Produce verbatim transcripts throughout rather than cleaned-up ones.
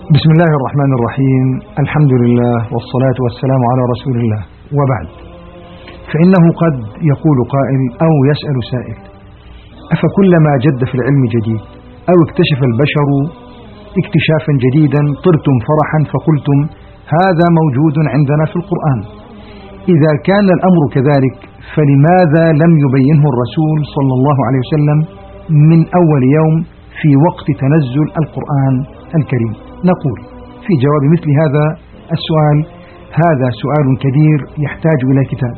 بسم الله الرحمن الرحيم. الحمد لله والصلاة والسلام على رسول الله، وبعد، فإنه قد يقول قائل أو يسأل سائل: أفكلما جد في العلم جديد أو اكتشف البشر اكتشافا جديدا طرتم فرحا فقلتم هذا موجود عندنا في القرآن؟ إذا كان الأمر كذلك فلماذا لم يبينه الرسول صلى الله عليه وسلم من أول يوم في وقت تنزل القرآن الكريم؟ نقول في جواب مثل هذا السؤال: هذا سؤال كبير يحتاج إلى كتاب،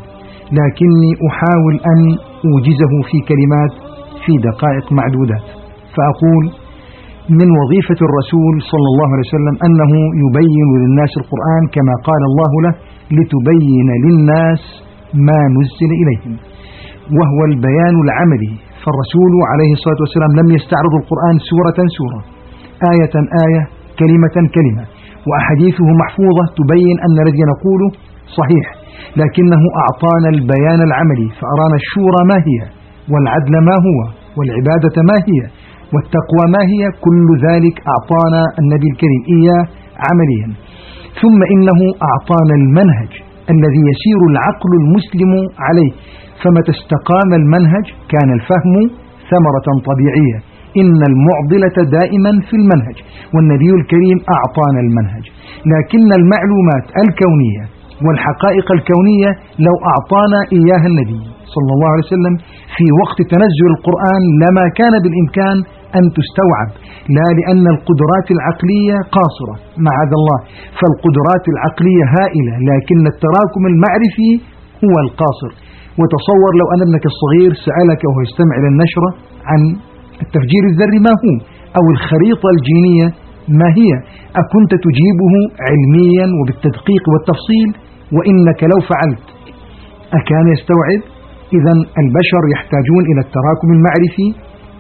لكني أحاول أن أوجزه في كلمات في دقائق معدودات. فأقول: من وظيفة الرسول صلى الله عليه وسلم أنه يبين للناس القرآن كما قال الله له: لتبين للناس ما نزل إليهم، وهو البيان العملي. فالرسول عليه الصلاة والسلام لم يستعرض القرآن سورة سورة، آية آية، كلمة كلمة، وأحاديثه محفوظة تبين أن الذي نقوله صحيح، لكنه أعطانا البيان العملي، فأرانا الشورى ما هي، والعدل ما هو، والعبادة ما هي، والتقوى ما هي. كل ذلك أعطانا النبي الكريم إياه عمليا. ثم إنه أعطانا المنهج الذي يسير العقل المسلم عليه، فمتى استقام المنهج كان الفهم ثمرة طبيعية. إن المعضلة دائما في المنهج، والنبي الكريم أعطانا المنهج. لكن المعلومات الكونية والحقائق الكونية لو أعطانا إياها النبي صلى الله عليه وسلم في وقت تنزل القرآن لما كان بالإمكان أن تستوعب، لا لأن القدرات العقلية قاصرة معاذ الله، فالقدرات العقلية هائلة، لكن التراكم المعرفي هو القاصر. وتصور لو أن ابنك الصغير سألك وهو يستمع إلى النشرة عن التفجير الذري ما هو، أو الخريطة الجينية ما هي، أكنت تجيبه علميا وبالتدقيق والتفصيل؟ وإنك لو فعلت أكان يستوعب؟ إذن البشر يحتاجون إلى التراكم المعرفي.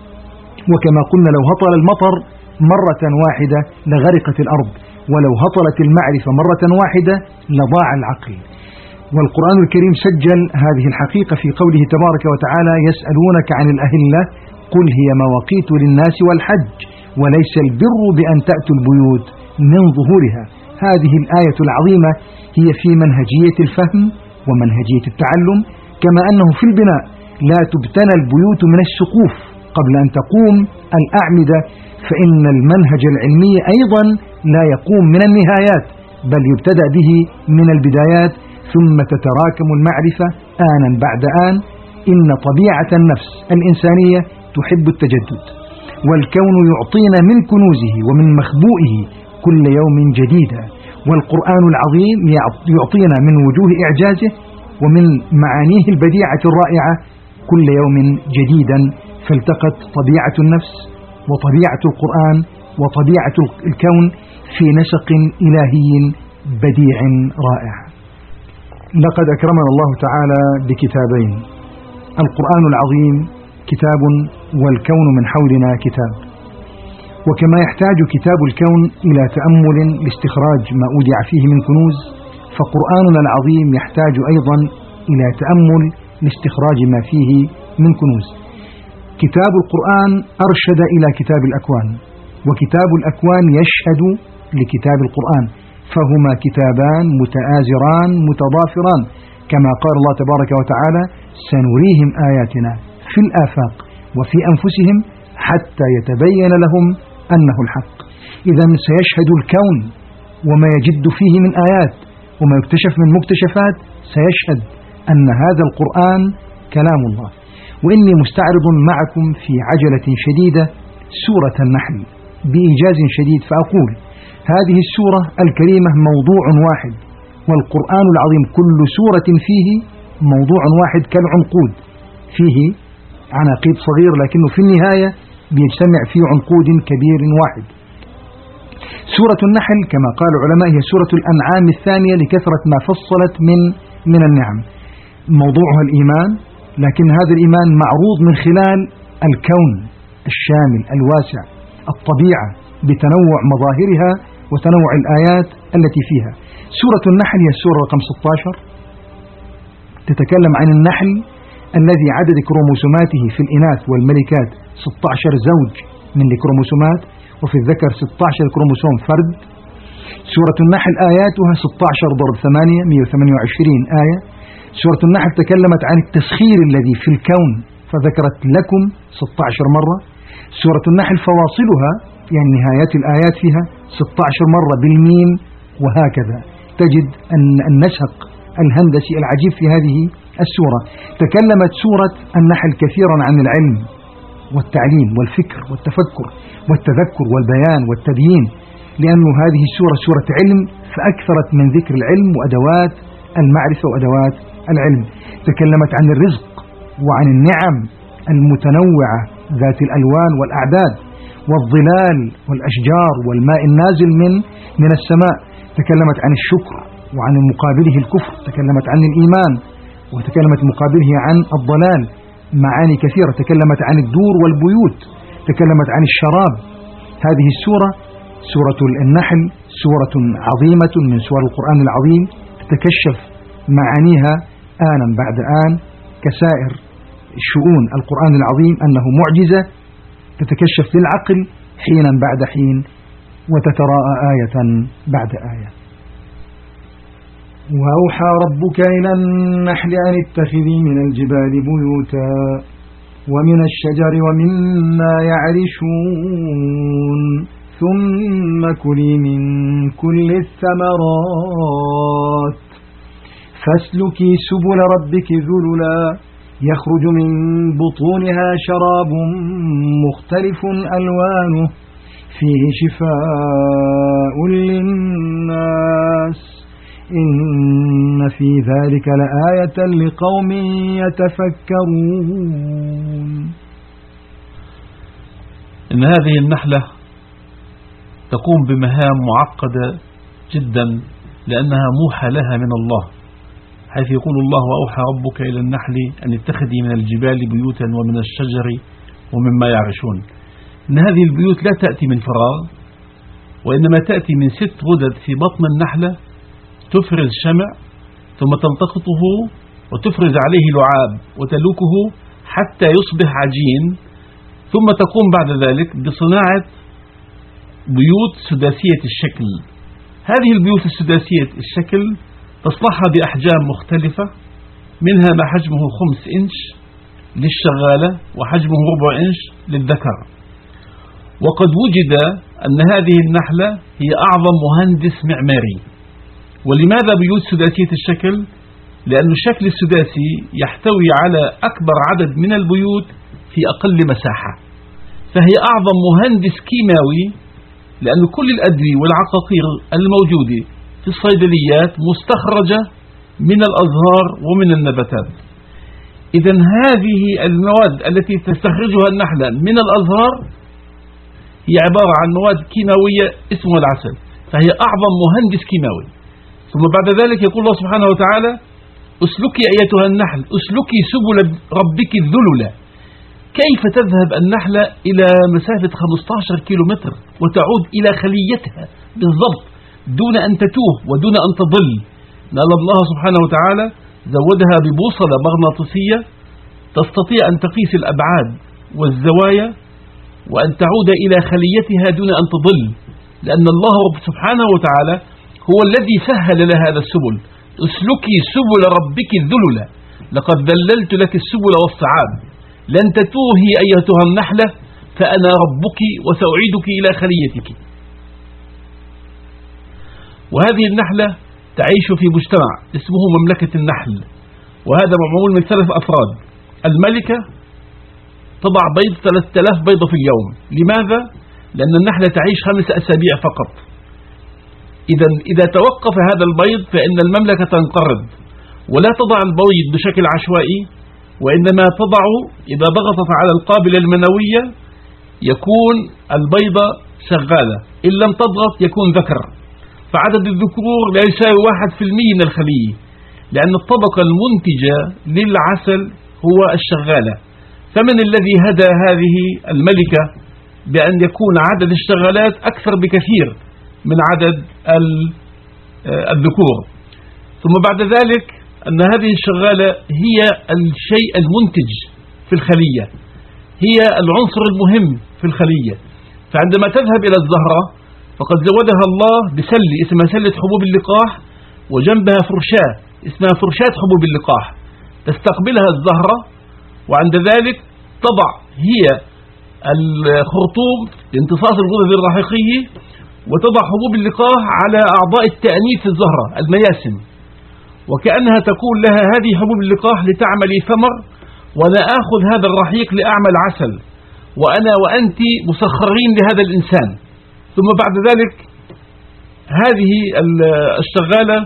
وكما قلنا لو هطل المطر مرة واحدة لغرقت الأرض، ولو هطلت المعرفة مرة واحدة لضاع العقل. والقرآن الكريم سجل هذه الحقيقة في قوله تبارك وتعالى: يسألونك عن الأهلة قل هي مواقيت للناس والحج وليس البر بأن تأتوا البيوت من ظهورها. هذه الآية العظيمة هي في منهجية الفهم ومنهجية التعلم، كما أنه في البناء لا تبتنى البيوت من السقوف قبل أن تقوم الأعمدة، فإن المنهج العلمي أيضا لا يقوم من النهايات، بل يبتدأ به من البدايات، ثم تتراكم المعرفة آنا بعد آن. إن طبيعة النفس الإنسانية تحب التجدد، والكون يعطينا من كنوزه ومن مخبوئه كل يوم جديدا، والقرآن العظيم يعطينا من وجوه إعجازه ومن معانيه البديعة الرائعة كل يوم جديدا. فالتقت طبيعة النفس وطبيعة القرآن وطبيعة الكون في نسق إلهي بديع رائع. لقد أكرمنا الله تعالى بكتابين: القرآن العظيم كتاب، والكون من حولنا كتاب. وكما يحتاج كتاب الكون إلى تأمل لاستخراج ما أودع فيه من كنوز، فقرآننا العظيم يحتاج أيضا إلى تأمل لاستخراج ما فيه من كنوز. كتاب القرآن أرشد إلى كتاب الأكوان، وكتاب الأكوان يشهد لكتاب القرآن، فهما كتابان متآزران متضافران، كما قال الله تبارك وتعالى: سنريهم آياتنا في الآفاق وفي أنفسهم حتى يتبين لهم أنه الحق. إذن سيشهد الكون وما يجد فيه من آيات وما يكتشف من مكتشفات، سيشهد أن هذا القرآن كلام الله. وإني مستعرض معكم في عجلة شديدة سورة النحل بإيجاز شديد، فأقول: هذه السورة الكريمة موضوع واحد، والقرآن العظيم كل سورة فيه موضوع واحد كالعنقود، فيه عناقيد صغير لكنه في النهاية بيجتمع في عنقود كبير واحد. سورة النحل كما قال العلماء هي سورة الأنعام الثانية لكثرة ما فصلت من من النعم. موضوعها الإيمان، لكن هذا الإيمان معروض من خلال الكون الشامل الواسع، الطبيعة بتنوع مظاهرها وتنوع الآيات التي فيها. سورة النحل هي السورة رقم ستة عشر، تتكلم عن النحل الذي عدد كروموسوماته في الإناث والملكات ستة عشر زوج من الكروموسومات، وفي الذكر ستة عشر كروموسوم فرد سورة النحل آياتها ستة عشر ضرب ثمانية مئة وثمانية وعشرين آية. سورة النحل تكلمت عن التسخير الذي في الكون فذكرت لكم ستة عشر مرة. سورة النحل فواصلها يعني نهايات الآيات فيها ستة عشر مرة بالميم، وهكذا تجد أن النسق الهندسي العجيب في هذه السورة. تكلمت سورة النحل كثيرا عن العلم والتعليم والفكر والتفكر والتذكر والبيان والتبيين، لأن هذه السورة سورة علم فأكثرت من ذكر العلم وأدوات المعرفة وأدوات العلم. تكلمت عن الرزق وعن النعم المتنوعة ذات الألوان والأعداد والظلال والأشجار والماء النازل من من السماء. تكلمت عن الشكر وعن مقابله الكفر. تكلمت عن الإيمان وتكلمت مقابله عن الضلال، معاني كثيرة. تكلمت عن الدور والبيوت. تكلمت عن الشراب. هذه السورة سورة النحل سورة عظيمة من سور القرآن العظيم، تتكشف معانيها آنا بعد آن كسائر شؤون القرآن العظيم أنه معجزة تتكشف للعقل حينا بعد حين وتتراءى آية بعد آية. وأوحى ربك إلى النحل أن اتخذي من الجبال بيوتا ومن الشجر ومما يعرشون ثم كلي من كل الثمرات فاسلكي سبل ربك ذللا يخرج من بطونها شراب مختلف ألوانه فيه شفاء للناس إن في ذلك لآية لقوم يتفكرون. إن هذه النحلة تقوم بمهام معقدة جدا لأنها موحى لها من الله، حيث يقول الله وأوحى ربك إلى النحل أن اتخذي من الجبال بيوتا ومن الشجر ومما يعرشون. إن هذه البيوت لا تأتي من فراغ، وإنما تأتي من ست غدد في بطن النحلة تفرز شمع ثم تلتقطه وتفرز عليه لعاب وتلوكه حتى يصبح عجين، ثم تقوم بعد ذلك بصناعة بيوت سداسية الشكل. هذه البيوت السداسية الشكل تصنعها بأحجام مختلفة، منها ما حجمه خمس إنش للشغالة وحجمه ربع إنش للذكر. وقد وجد أن هذه النحلة هي أعظم مهندس معماري. ولماذا بيوت سداسية الشكل؟ لأن الشكل السداسي يحتوي على أكبر عدد من البيوت في أقل مساحة، فهي أعظم مهندس كيماوي، لأن كل الأدوية والعقاقير الموجودة في الصيدليات مستخرجة من الأزهار ومن النباتات. إذن هذه المواد التي تستخرجها النحلة من الأزهار هي عبارة عن مواد كيماوية اسمها العسل، فهي أعظم مهندس كيماوي. ثم بعد ذلك يقول الله سبحانه وتعالى اسلكي أيتها النحل اسلكي سبل ربك الذللا. كيف تذهب النحلة إلى مسافة خمسة عشر كيلومتر وتعود إلى خليتها بالضبط دون أن تتوه ودون أن تضل؟ لأن الله سبحانه وتعالى زودها ببوصلة مغناطيسية تستطيع أن تقيس الأبعاد والزوايا وأن تعود إلى خليتها دون أن تضل، لأن الله سبحانه وتعالى هو الذي سهل لها هذا السبل. اسلكي سبل ربك الذللا لقد ذللت لك السبل والصعاب، لن تتوهي أيتها النحلة فأنا ربك وسأعيدك إلى خليتك. وهذه النحلة تعيش في مجتمع اسمه مملكة النحل، وهذا معمول من ثلاث أفراد. الملكة تضع بيض ثلاثة آلاف بيضة في اليوم. لماذا؟ لأن النحلة تعيش خمس أسابيع فقط. إذا إذا توقف هذا البيض فإن المملكة تنقرض، ولا تضع البيض بشكل عشوائي، وإنما تضع إذا ضغطت على القابلة المنوية يكون البيضة شغالة، إن لم تضغط يكون ذكر. فعدد الذكور لا يساوي واحد في المية من الخلية، لأن الطبقة المنتجة للعسل هو الشغالة. فمن الذي هدى هذه الملكة بأن يكون عدد الشغالات أكثر بكثير من عدد الذكور؟ ثم بعد ذلك أن هذه الشغالة هي الشيء المنتج في الخلية، هي العنصر المهم في الخلية. فعندما تذهب إلى الزهرة فقد زودها الله بسل اسمها سلة حبوب اللقاح، وجنبها فرشاة اسمها فرشاة حبوب اللقاح تستقبلها الزهرة، وعند ذلك تضع هي الخرطوم لامتصاص الغدد الرحيقية، وتضع حبوب اللقاح على أعضاء التأنيث في الزهرة المياسم، وكأنها تقول لها هذه حبوب اللقاح لتعملي ثمر، وأنا آخذ هذا الرحيق لأعمل عسل، وأنا وأنت مسخرين لهذا الإنسان. ثم بعد ذلك هذه الشغالة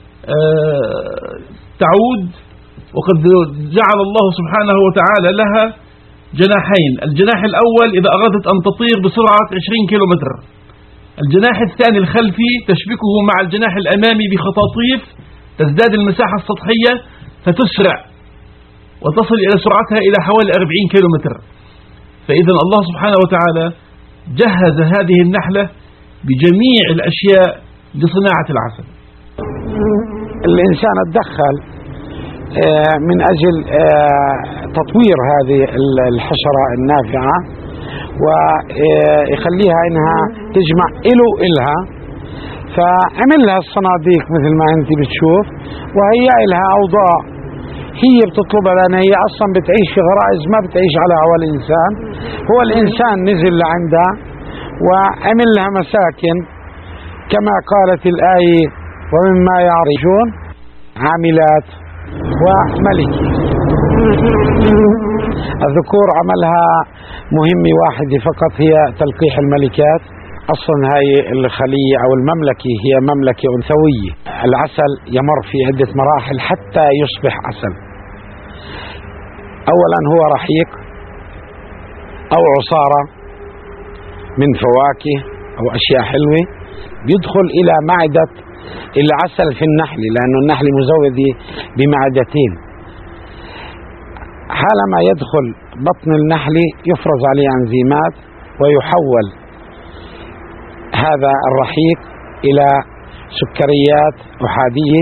تعود، وقد جعل الله سبحانه وتعالى لها جناحين، الجناح الأول إذا أرادت أن تطير بسرعة عشرين كيلومتر، الجناح الثاني الخلفي تشبكه مع الجناح الأمامي بخطاطيف تزداد المساحة السطحية فتسرع وتصل إلى سرعتها إلى حوالي أربعين كيلومتر. فإذا الله سبحانه وتعالى جهز هذه النحلة بجميع الأشياء لصناعة العسل. الإنسان تدخل من أجل تطوير هذه الحشرة النافعة ويخليها إنها تجمع إله إلها، فعمل لها الصناديق مثل ما أنت بتشوف، وهي لها أوضاع هي بتطلبها، لأن هي أصلا بتعيش في غرائز ما بتعيش على هوا الإنسان. هو الإنسان نزل لعندها وعمل لها مساكن كما قالت الآية ومما يعرشون عاملات وملكي. الذكور عملها مهمة واحدة فقط هي تلقيح الملكات. أصلا هاي الخلية أو المملكة هي مملكة أنثوية. العسل يمر في عدة مراحل حتى يصبح عسل. أولا هو رحيق أو عصارة من فواكه أو أشياء حلوة، بيدخل إلى معدة العسل في النحل، لأنه النحل مزودة بمعدتين. حالما يدخل بطن النحل يفرز عليه أنزيمات ويحول هذا الرحيق إلى سكريات أحادية.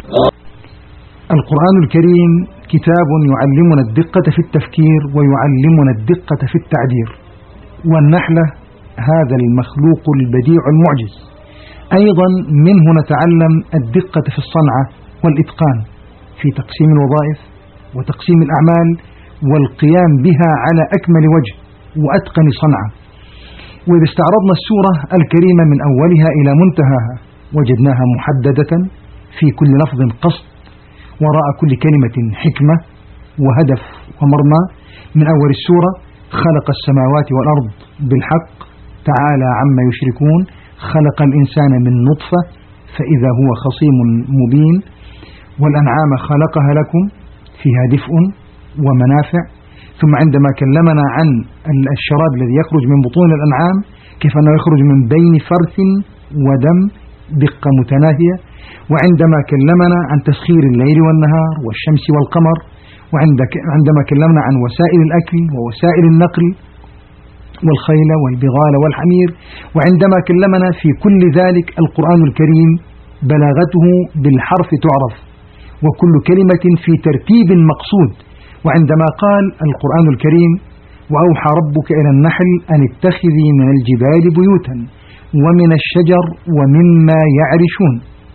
القرآن الكريم كتاب يعلمنا الدقة في التفكير ويعلمنا الدقة في التعبير، والنحلة هذا المخلوق البديع المعجز أيضا منه نتعلم الدقة في الصنعة والإتقان في تقسيم الوظائف وتقسيم الأعمال والقيام بها على أكمل وجه وأتقن صنعة. وإذا استعرضنا السورة الكريمة من أولها إلى منتهاها وجدناها محددة في كل لفظ قصد، وراء كل كلمة حكمة وهدف ومرمى. من أول السورة خلق السماوات والأرض بالحق تعالى عما يشركون، خلق الإنسان من نطفة فإذا هو خصيم مبين، والأنعام خلقها لكم فيها دفء ومنافع. ثم عندما كلمنا عن الشراب الذي يخرج من بطون الأنعام كيف أنه يخرج من بين فرث ودم دقة متناهية، وعندما كلمنا عن تسخير الليل والنهار والشمس والقمر، وعندما كلمنا عن وسائل الأكل ووسائل النقل والخيل والبغال والحمير، وعندما كلمنا في كل ذلك القرآن الكريم بلاغته بالحرف تعرف، وكل كلمة في ترتيب مقصود. وعندما قال القرآن الكريم وأوحى ربك إلى النحل أن اتخذي من الجبال بيوتا ومن الشجر ومما يعرشون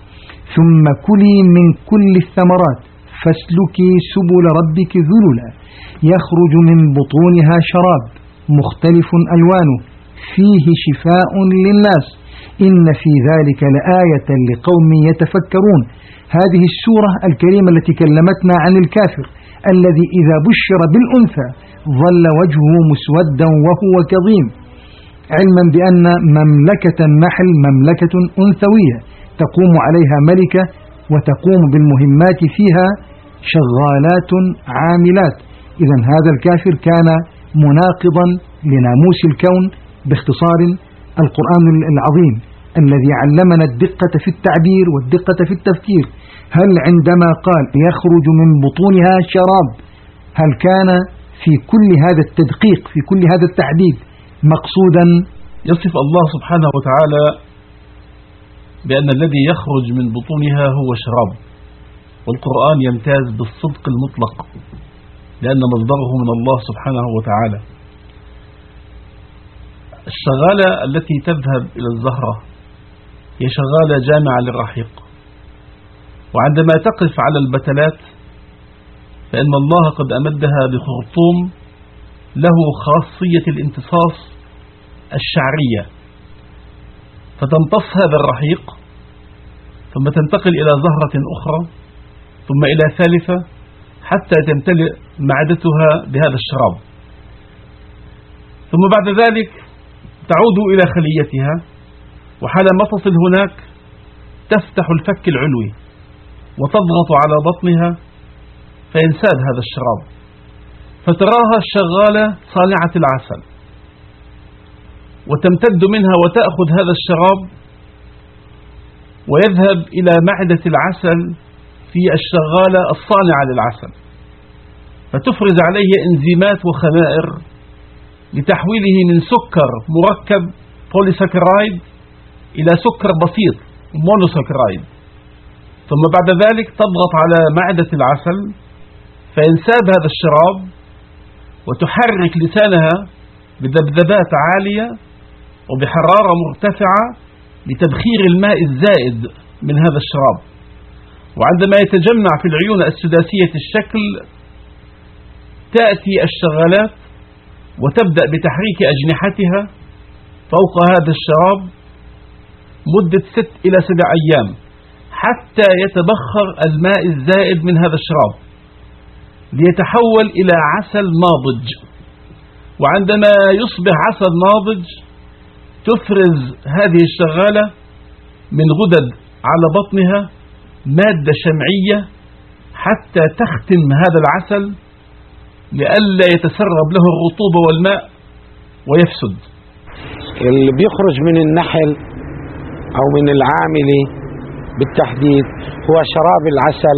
ثم كلي من كل الثمرات فاسلكي سبل ربك ذللا يخرج من بطونها شراب مختلف ألوانه فيه شفاء للناس إن في ذلك لآية لقوم يتفكرون. هذه السورة الكريمة التي كلمتنا عن الكافر الذي إذا بشر بالأنثى ظل وجهه مسودا وهو كظيم، علما بأن مملكة النحل مملكة أنثوية تقوم عليها ملكة وتقوم بالمهمات فيها شغالات عاملات. إذا هذا الكافر كان مناقضا لناموس الكون. باختصار القرآن العظيم الذي علمنا الدقة في التعبير والدقة في التفكير، هل عندما قال يخرج من بطونها شراب هل كان في كل هذا التدقيق في كل هذا التحديد مقصودا؟ يصف الله سبحانه وتعالى بأن الذي يخرج من بطونها هو شراب، والقرآن يمتاز بالصدق المطلق لأن مصدره من الله سبحانه وتعالى. الشغالة التي تذهب إلى الزهرة هي شغالة جامعة للرحيق. وعندما تقف على البتلات فإن الله قد أمدها بخرطوم له خاصية الامتصاص الشعرية، فتمتص هذا الرحيق ثم تنتقل إلى زهرة أخرى ثم إلى ثالثة حتى تمتلئ معدتها بهذا الشراب، ثم بعد ذلك تعود إلى خليتها، وحالما تصل هناك تفتح الفك العلوي وتضغط على بطنها فينساب هذا الشراب، فتراها الشغالة صانعة العسل وتمتد منها وتأخذ هذا الشراب ويذهب إلى معدة العسل في الشغالة الصانعة للعسل، فتفرز عليه إنزيمات وخمائر لتحويله من سكر مركب بوليساكرايد إلى سكر بسيط مونوساكرايد، ثم بعد ذلك تضغط على معدة العسل فينساب هذا الشراب وتحرك لسانها بذبذبات عالية وبحرارة مرتفعة لتبخير الماء الزائد من هذا الشراب. وعندما يتجمع في العيون السداسية الشكل تأتي الشغالات وتبدأ بتحريك أجنحتها فوق هذا الشراب مدة ست إلى سبع أيام حتى يتبخر الماء الزائد من هذا الشراب ليتحول إلى عسل ناضج. وعندما يصبح عسل ناضج تفرز هذه الشغالة من غدد على بطنها مادة شمعية حتى تختم هذا العسل لئلا يتسرب له الرطوبة والماء ويفسد. اللي بيخرج من النحل أو من العاملة بالتحديد هو شراب العسل،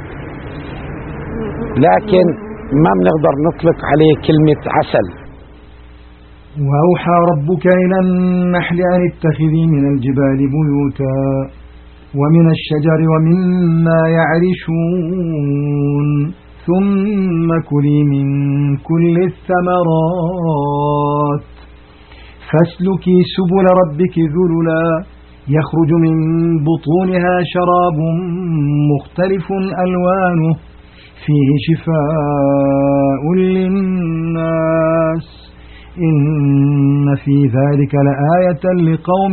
لكن ما بنقدر نطلق عليه كلمة عسل. وأوحى ربك إلى النحل أن اتخذي من الجبال بيوتا ومن الشجر ومما يعرشون ثم كلي من كل الثمرات فاسلكي سبل ربك ذللا يخرج من بطونها شراب مختلف ألوانه فيه شفاء للناس إن في ذلك لآية لقوم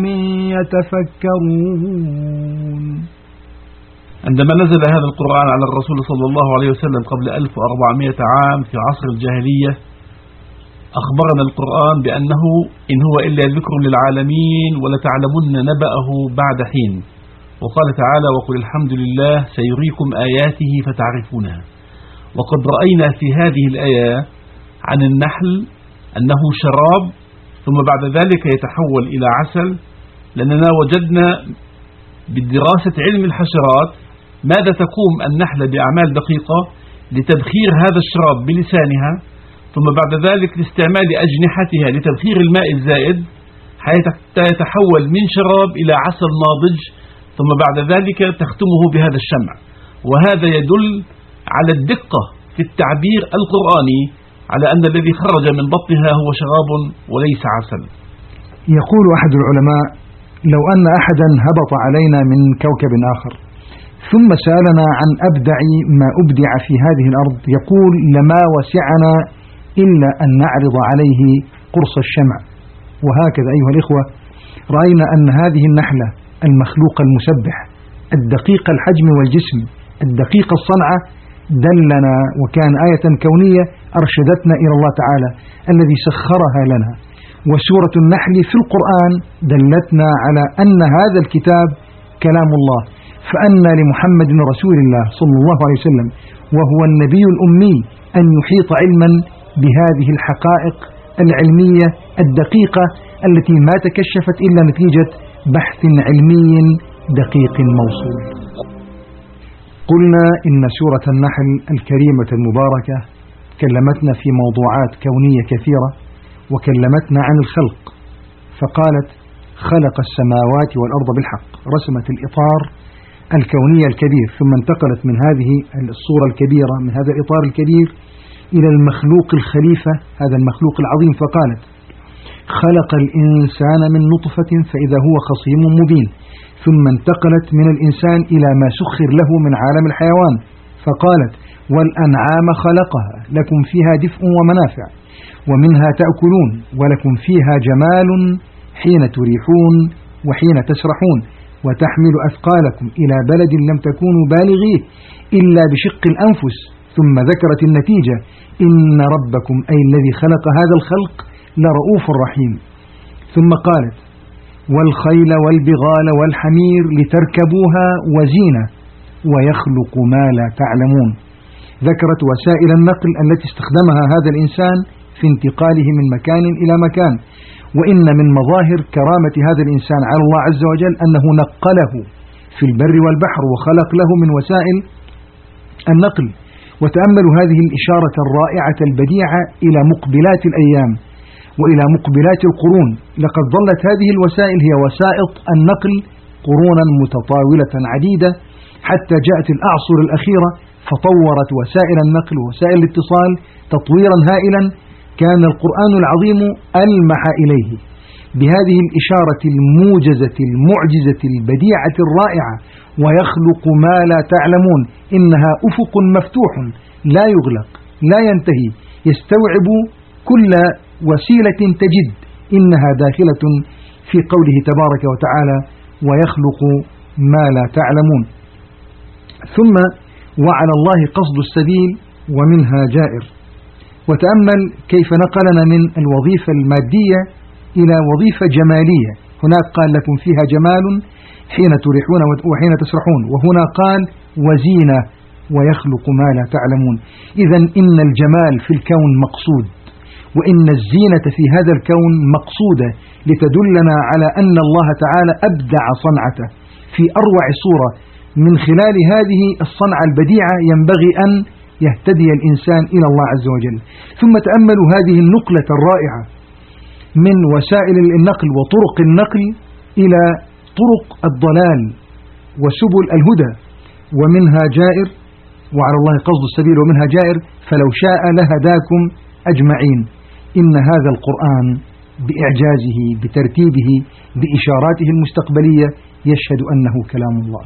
يتفكرون. عندما نزل هذا القرآن على الرسول صلى الله عليه وسلم قبل ألف وأربعمائة عام في عصر الجاهلية أخبرنا القرآن بأنه إن هو إلا ذكر للعالمين ولتعلمن نبأه بعد حين، وقال تعالى وقل الحمد لله سيريكم آياته فتعرفونها. وقد رأينا في هذه الآية عن النحل أنه شراب ثم بعد ذلك يتحول إلى عسل، لأننا وجدنا بدراسة علم الحشرات ماذا تقوم النحلة بأعمال دقيقة لتبخير هذا الشراب بلسانها، ثم بعد ذلك لاستعمال أجنحتها لتبخير الماء الزائد حتى يتحول من شراب إلى عسل ناضج، ثم بعد ذلك تختمه بهذا الشمع. وهذا يدل على الدقة في التعبير القرآني على أن الذي خرج من بطنها هو شراب وليس عسل. يقول أحد العلماء لو أن أحدا هبط علينا من كوكب آخر ثم سألنا عن أبدع ما أبدع في هذه الأرض يقول لما وسعنا إلا أن نعرض عليه قرص الشمع. وهكذا أيها الإخوة رأينا أن هذه النحلة المخلوق المسبح الدقيق الحجم والجسم الدقيق الصنعة دلنا وكان آية كونية أرشدتنا إلى الله تعالى الذي سخرها لنا. وسورة النحل في القرآن دلتنا على أن هذا الكتاب كلام الله، فأن لمحمد رسول الله صلى الله عليه وسلم وهو النبي الأمي أن يحيط علما بهذه الحقائق العلمية الدقيقة التي ما تكشفت إلا نتيجة بحث علمي دقيق موصول. قلنا إن سورة النحل الكريمة المباركة كلمتنا في موضوعات كونية كثيرة، وكلمتنا عن الخلق فقالت خلق السماوات والأرض بالحق، رسمت الإطار الكوني الكبير، ثم انتقلت من هذه الصورة الكبيرة من هذا الإطار الكبير إلى المخلوق الخليفة هذا المخلوق العظيم، فقالت خلق الإنسان من نطفة فإذا هو خصيم مبين، ثم انتقلت من الإنسان إلى ما سخر له من عالم الحيوان فقالت والأنعام خلقها لكم فيها دفء ومنافع ومنها تأكلون ولكم فيها جمال حين تريحون وحين تسرحون وتحمل أثقالكم إلى بلد لم تكونوا بالغيه إلا بشق الأنفس، ثم ذكرت النتيجة إن ربكم أي الذي خلق هذا الخلق لرؤوف رحيم. ثم قالت والخيل والبغال والحمير لتركبوها وزينة ويخلق ما لا تعلمون. ذكرت وسائل النقل التي استخدمها هذا الإنسان في انتقاله من مكان إلى مكان، وإن من مظاهر كرامة هذا الإنسان على الله عز وجل أنه نقله في البر والبحر وخلق له من وسائل النقل. وتأملوا هذه الإشارة الرائعة البديعة إلى مقبلات الأيام وإلى مقبلات القرون. لقد ظلت هذه الوسائل هي وسائط النقل قرونا متطاولة عديدة حتى جاءت الأعصر الأخيرة فطورت وسائل النقل ووسائل الاتصال تطويرا هائلا كان القرآن العظيم ألمح إليه بهذه الإشارة الموجزة المعجزة البديعة الرائعة ويخلق ما لا تعلمون. إنها أفق مفتوح لا يغلق لا ينتهي يستوعب كل وسيلة تجد، إنها داخلة في قوله تبارك وتعالى ويخلق ما لا تعلمون. ثم وعلى الله قصد السبيل ومنها جائر. وتأمل كيف نقلنا من الوظيفة المادية إلى وظيفة جمالية. هناك قال لكم فيها جمال حين تريحون وحين تسرحون، وهنا قال وزينة ويخلق ما لا تعلمون. إذن إن الجمال في الكون مقصود، وإن الزينة في هذا الكون مقصودة لتدلنا على أن الله تعالى أبدع صنعته في أروع صورة. من خلال هذه الصنعة البديعة ينبغي أن يهتدي الإنسان إلى الله عز وجل. ثم تأملوا هذه النقلة الرائعة من وسائل النقل وطرق النقل إلى طرق الضلال وسبل الهدى. ومنها جائر وعلى الله قصد السبيل ومنها جائر فلو شاء لهداكم أجمعين. إن هذا القرآن بإعجازه بترتيبه بإشاراته المستقبلية يشهد أنه كلام الله.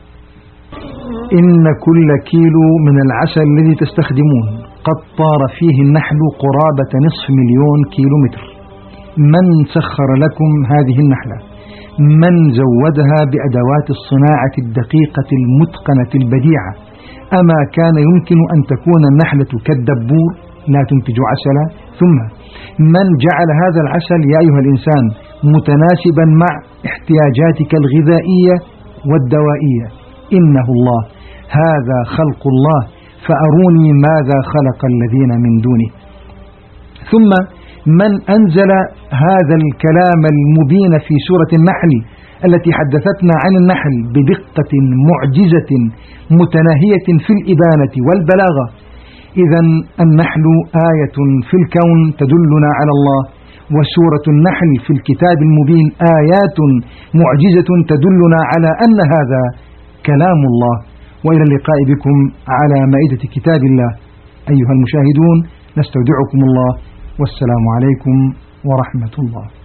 إن كل كيلو من العسل الذي تستخدمون قد طار فيه النحل قرابة نصف مليون كيلو متر. من سخر لكم هذه النحلة؟ من زودها بأدوات الصناعة الدقيقة المتقنة البديعة؟ أما كان يمكن أن تكون النحلة كالدبور لا تنتج عسلا؟ ثم من جعل هذا العسل يا أيها الإنسان متناسبا مع احتياجاتك الغذائية والدوائية؟ إنه الله. هذا خلق الله فأروني ماذا خلق الذين من دونه. ثم من أنزل هذا الكلام المبين في سورة النحل التي حدثتنا عن النحل بدقة معجزة متناهية في الإبانة والبلاغة. إذن النحل آية في الكون تدلنا على الله، وسورة النحل في الكتاب المبين آيات معجزة تدلنا على أن هذا كلام الله. وإلى اللقاء بكم على مائدة كتاب الله أيها المشاهدون، نستودعكم الله والسلام عليكم ورحمة الله.